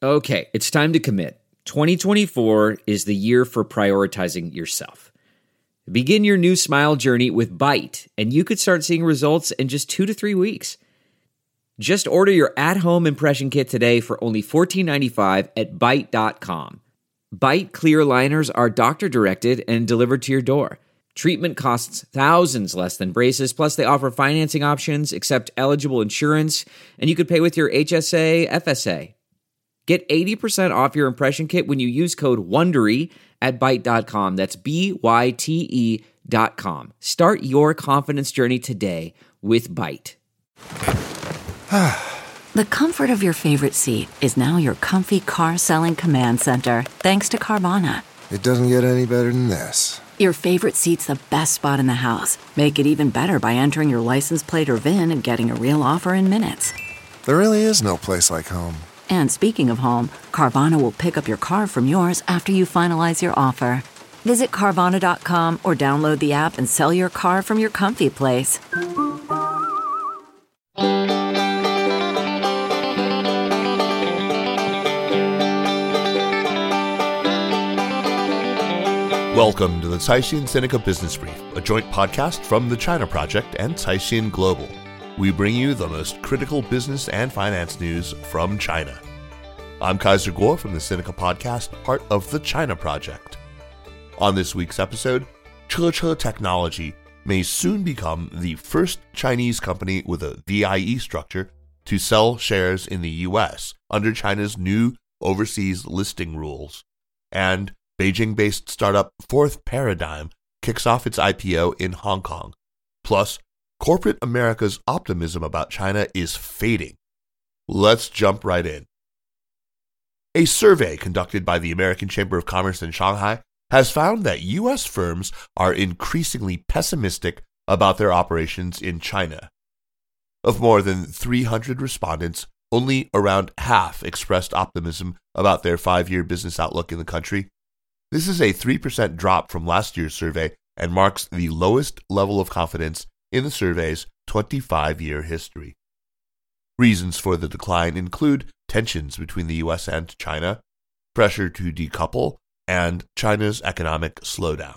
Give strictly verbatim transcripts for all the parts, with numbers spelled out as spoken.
Okay, it's time to commit. twenty twenty-four is the year for prioritizing yourself. Begin your new smile journey with Byte, and you could start seeing results in just two to three weeks. Just order your at-home impression kit today for only fourteen ninety-five at byte dot com. Byte clear aligners are doctor-directed and delivered to your door. Treatment costs thousands less than braces, plus they offer financing options, accept eligible insurance, and you could pay with your H S A, F S A. Get eighty percent off your impression kit when you use code WONDERY at byte dot com. That's B Y T E dot com. Start your confidence journey today with Byte. The comfort of your favorite seat is now your comfy car-selling command center, thanks to Carvana. It doesn't get any better than this. Your favorite seat's the best spot in the house. Make it even better by entering your license plate or V I N and getting a real offer in minutes. There really is no place like home. And speaking of home, Carvana will pick up your car from yours after you finalize your offer. Visit Carvana dot com or download the app and sell your car from your comfy place. Welcome to the Caixin Sinica Business Brief, a joint podcast from the China Project and Caixin Global. We bring you the most critical business and finance news from China. I'm Kaiser Kuo from the Sinica Podcast, part of the China Project. On this week's episode, CheChe Technology may soon become the first Chinese company with a V I E structure to sell shares in the U S under China's new overseas listing rules. And Beijing-based startup Fourth Paradigm kicks off its I P O in Hong Kong. Plus, corporate America's optimism about China is fading. Let's jump right in. A survey conducted by the American Chamber of Commerce in Shanghai has found that U S firms are increasingly pessimistic about their operations in China. Of more than three hundred respondents, only around half expressed optimism about their five-year business outlook in the country. This is a three percent drop from last year's survey and marks the lowest level of confidence in the survey's twenty-five-year history. Reasons for the decline include tensions between the U S and China, pressure to decouple, and China's economic slowdown.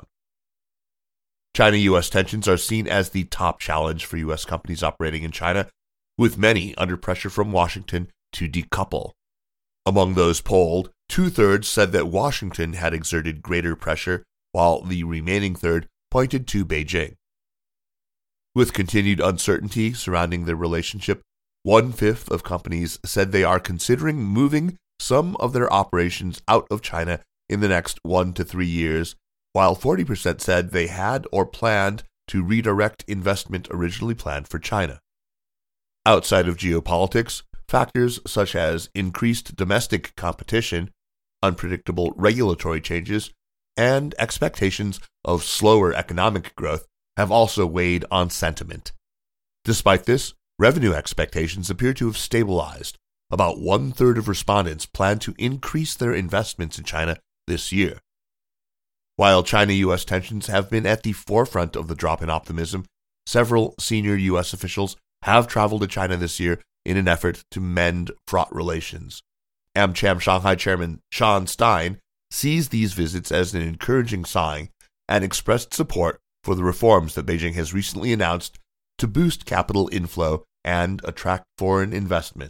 China-U S tensions are seen as the top challenge for U S companies operating in China, with many under pressure from Washington to decouple. Among those polled, two-thirds said that Washington had exerted greater pressure, while the remaining third pointed to Beijing. With continued uncertainty surrounding their relationship, one-fifth of companies said they are considering moving some of their operations out of China in the next one to three years, while forty percent said they had or planned to redirect investment originally planned for China. Outside of geopolitics, factors such as increased domestic competition, unpredictable regulatory changes, and expectations of slower economic growth have also weighed on sentiment. Despite this, revenue expectations appear to have stabilized. About one-third of respondents plan to increase their investments in China this year. While China-U S tensions have been at the forefront of the drop in optimism, several senior U S officials have traveled to China this year in an effort to mend fraught relations. AmCham Shanghai Chairman Sean Stein sees these visits as an encouraging sign and expressed support for the reforms that Beijing has recently announced to boost capital inflow and attract foreign investment.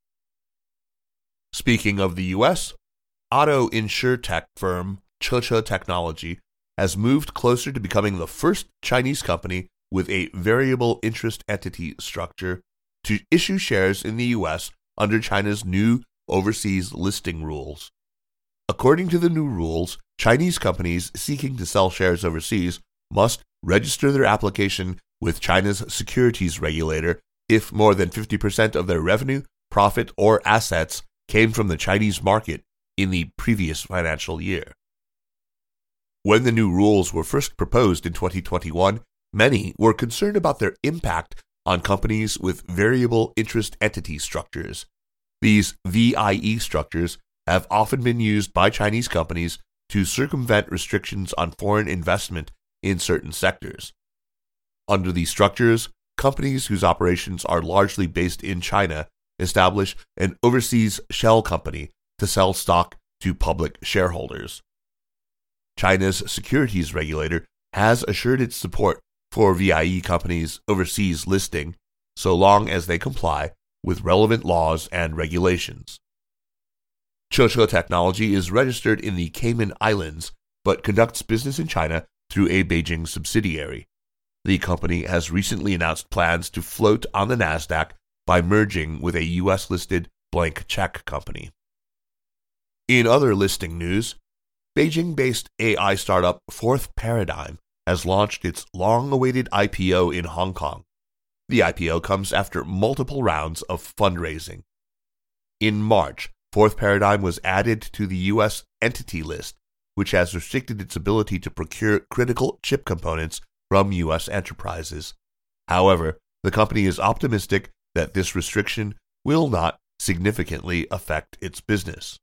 Speaking of the U S, auto insurtech firm CheChe Technology has moved closer to becoming the first Chinese company with a variable interest entity structure to issue shares in the U S under China's new overseas listing rules. According to the new rules, Chinese companies seeking to sell shares overseas must register their application with China's securities regulator if more than fifty percent of their revenue, profit, or assets came from the Chinese market in the previous financial year. When the new rules were first proposed in twenty twenty-one, many were concerned about their impact on companies with variable interest entity structures. These V I E structures have often been used by Chinese companies to circumvent restrictions on foreign investment in certain sectors. Under these structures, companies whose operations are largely based in China establish an overseas shell company to sell stock to public shareholders. China's securities regulator has assured its support for V I E companies' overseas listing so long as they comply with relevant laws and regulations. Chechhe Technology is registered in the Cayman Islands but conducts business in China through a Beijing subsidiary. The company has recently announced plans to float on the Nasdaq by merging with a U S-listed blank check company. In other listing news, Beijing-based A I startup Fourth Paradigm has launched its long-awaited I P O in Hong Kong. The I P O comes after multiple rounds of fundraising. In March, Fourth Paradigm was added to the U S Entity List, which has restricted its ability to procure critical chip components from U S enterprises. However, the company is optimistic that this restriction will not significantly affect its business.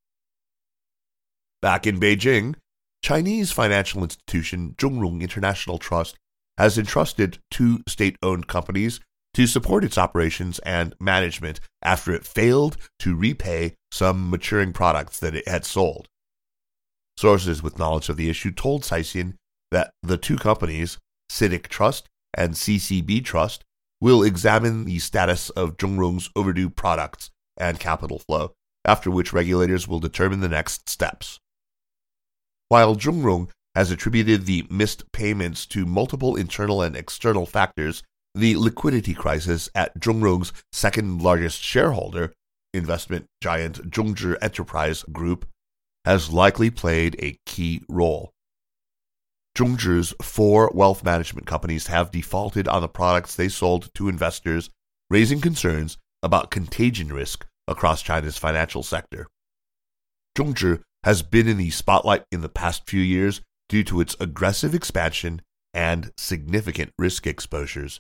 Back in Beijing, Chinese financial institution Zhongrong International Trust has entrusted two state-owned companies to support its operations and management after it failed to repay some maturing products that it had sold. Sources with knowledge of the issue told Caixin that the two companies, CITIC Trust and C C B Trust, will examine the status of Zhongrong's overdue products and capital flow, after which regulators will determine the next steps. While Zhongrong has attributed the missed payments to multiple internal and external factors, the liquidity crisis at Zhongrong's second-largest shareholder, investment giant Zhongzhi Enterprise Group, has likely played a key role. Zhongzhi's four wealth management companies have defaulted on the products they sold to investors, raising concerns about contagion risk across China's financial sector. Zhongzhi has been in the spotlight in the past few years due to its aggressive expansion and significant risk exposures.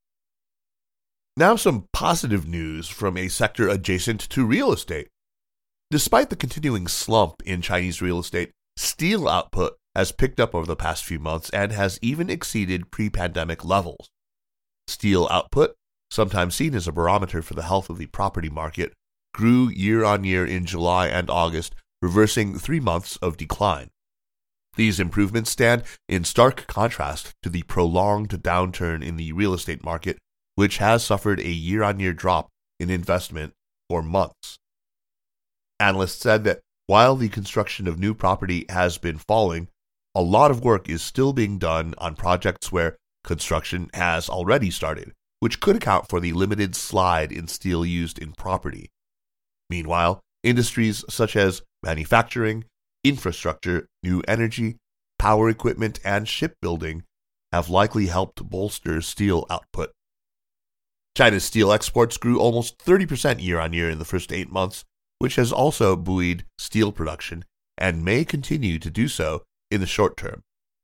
Now some positive news from a sector adjacent to real estate. Despite the continuing slump in Chinese real estate, steel output has picked up over the past few months and has even exceeded pre-pandemic levels. Steel output, sometimes seen as a barometer for the health of the property market, grew year-on-year in July and August, reversing three months of decline. These improvements stand in stark contrast to the prolonged downturn in the real estate market, which has suffered a year-on-year drop in investment for months. Analysts said that while the construction of new property has been falling, a lot of work is still being done on projects where construction has already started, which could account for the limited slide in steel used in property. Meanwhile, industries such as manufacturing, infrastructure, new energy, power equipment, and shipbuilding have likely helped bolster steel output. China's steel exports grew almost thirty percent year-on-year in the first eight months, which has also buoyed steel production and may continue to do so in the short term.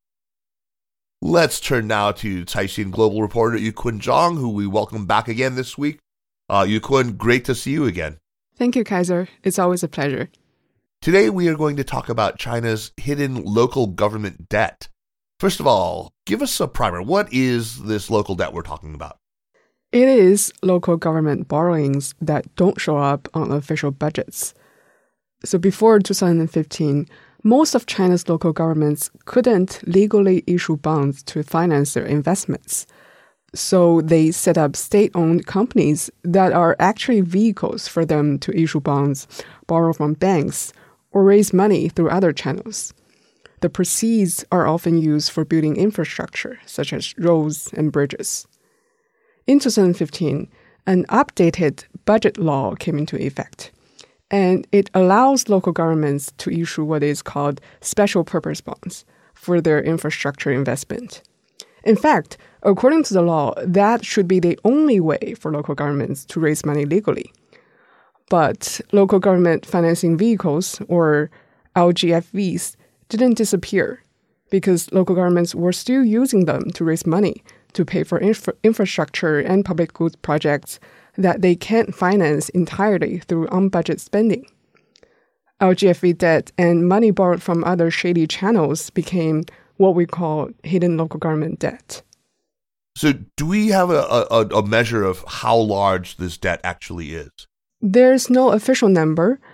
Let's turn now to Caixin Global reporter Yuquan Zhang, who we welcome back again this week. Uh, Yuquan, great to see you again. Thank you, Kaiser. It's always a pleasure. Today we are going to talk about China's hidden local government debt. First of all, give us a primer. What is this local debt we're talking about? It is local government borrowings that don't show up on official budgets. So before two thousand fifteen, most of China's local governments couldn't legally issue bonds to finance their investments. So they set up state-owned companies that are actually vehicles for them to issue bonds, borrow from banks, or raise money through other channels. The proceeds are often used for building infrastructure, such as roads and bridges. In two thousand fifteen, an updated budget law came into effect, and it allows local governments to issue what is called special purpose bonds for their infrastructure investment. In fact, according to the law, that should be the only way for local governments to raise money legally. But local government financing vehicles, or L G F Vs, didn't disappear because local governments were still using them to raise money to pay for infra- infrastructure and public goods projects that they can't finance entirely through on-budget spending. L G F V debt and money borrowed from other shady channels became what we call hidden local government debt. So do we have a, a, a measure of how large this debt actually is? There's no official number.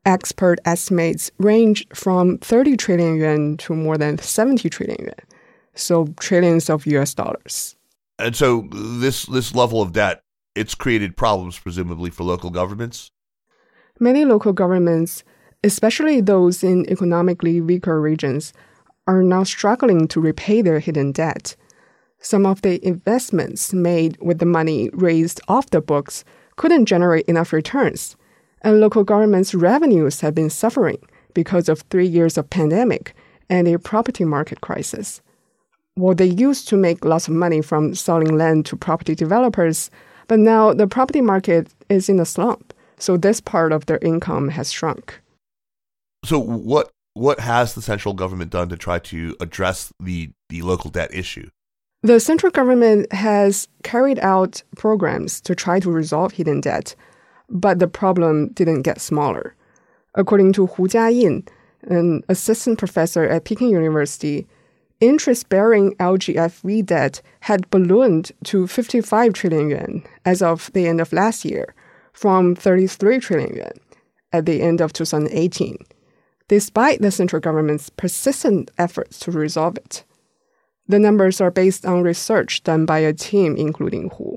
Expert estimates range from thirty trillion yuan to more than seventy trillion yuan, so trillions of U S dollars. And so this this level of debt, it's created problems, presumably, for local governments? Many local governments, especially those in economically weaker regions, are now struggling to repay their hidden debt. Some of the investments made with the money raised off the books couldn't generate enough returns, and local governments' revenues have been suffering because of three years of pandemic and a property market crisis. Well, they used to make lots of money from selling land to property developers, but now the property market is in a slump, so this part of their income has shrunk. So what what has the central government done to try to address the, the local debt issue? The central government has carried out programs to try to resolve hidden debt, but the problem didn't get smaller. According to Hu Jiayin, an assistant professor at Peking University, interest-bearing L G F V debt had ballooned to fifty-five trillion yuan as of the end of last year, from thirty-three trillion yuan at the end of two thousand eighteen, despite the central government's persistent efforts to resolve it. The numbers are based on research done by a team including Hu.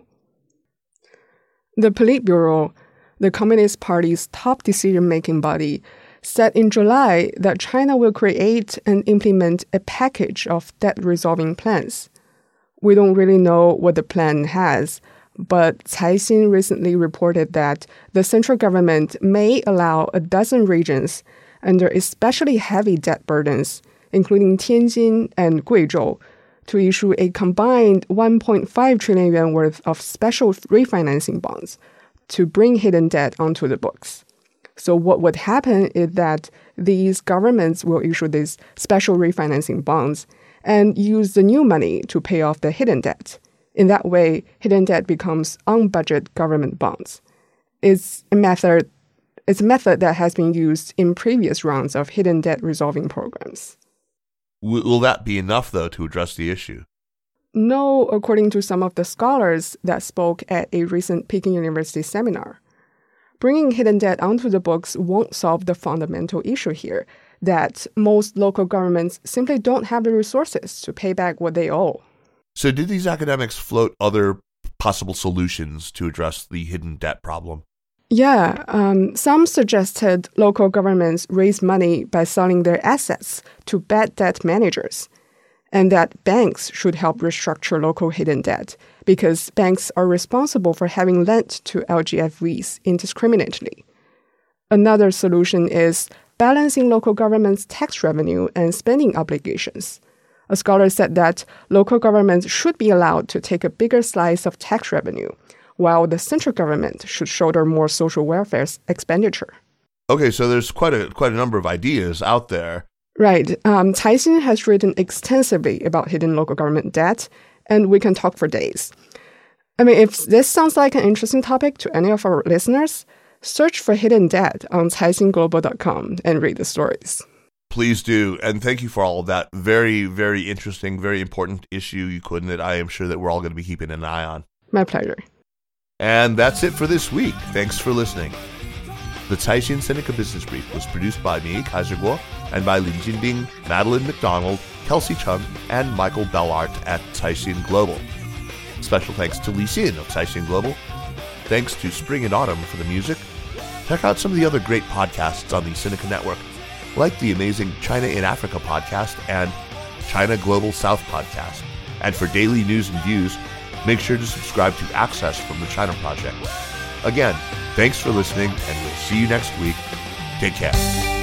The Politburo, the Communist Party's top decision-making body, said in July that China will create and implement a package of debt-resolving plans. We don't really know what the plan has, but Caixin recently reported that the central government may allow a dozen regions under especially heavy debt burdens, including Tianjin and Guizhou, to issue a combined one point five trillion yuan worth of special refinancing bonds to bring hidden debt onto the books. So what would happen is that these governments will issue these special refinancing bonds and use the new money to pay off the hidden debt. In that way, hidden debt becomes on-budget government bonds. It's a method, it's a method that has been used in previous rounds of hidden debt resolving programs. Will that be enough, though, to address the issue? No, according to some of the scholars that spoke at a recent Peking University seminar. Bringing hidden debt onto the books won't solve the fundamental issue here, that most local governments simply don't have the resources to pay back what they owe. So did these academics float other possible solutions to address the hidden debt problem? Yeah, um, some suggested local governments raise money by selling their assets to bad debt managers, and that banks should help restructure local hidden debt because banks are responsible for having lent to L G F Vs indiscriminately. Another solution is balancing local governments' tax revenue and spending obligations. A scholar said that local governments should be allowed to take a bigger slice of tax revenue, while the central government should shoulder more social welfare expenditure. Okay, so there's quite a quite a number of ideas out there. Right. Um, Caixin has written extensively about hidden local government debt, and we can talk for days. I mean, if this sounds like an interesting topic to any of our listeners, search for hidden debt on caixin global dot com and read the stories. Please do, and thank you for all of that. Very, very interesting, very important issue, Yukun, that I am sure that we're all going to be keeping an eye on. My pleasure. And that's it for this week. Thanks for listening. The Caixin Sinica Business Brief was produced by me, Kaiser Kuo, and by Lin Jinbing, Madeline McDonald, Kelsey Chung, and Michael Bellart at Caixin Global. Special thanks to Li Xin of Caixin Global. Thanks to Spring and Autumn for the music. Check out some of the other great podcasts on the Sinica Network, like the amazing China in Africa podcast and China Global South podcast. And for daily news and views, make sure to subscribe to Access from the China Project. Again, thanks for listening, and we'll see you next week. Take care.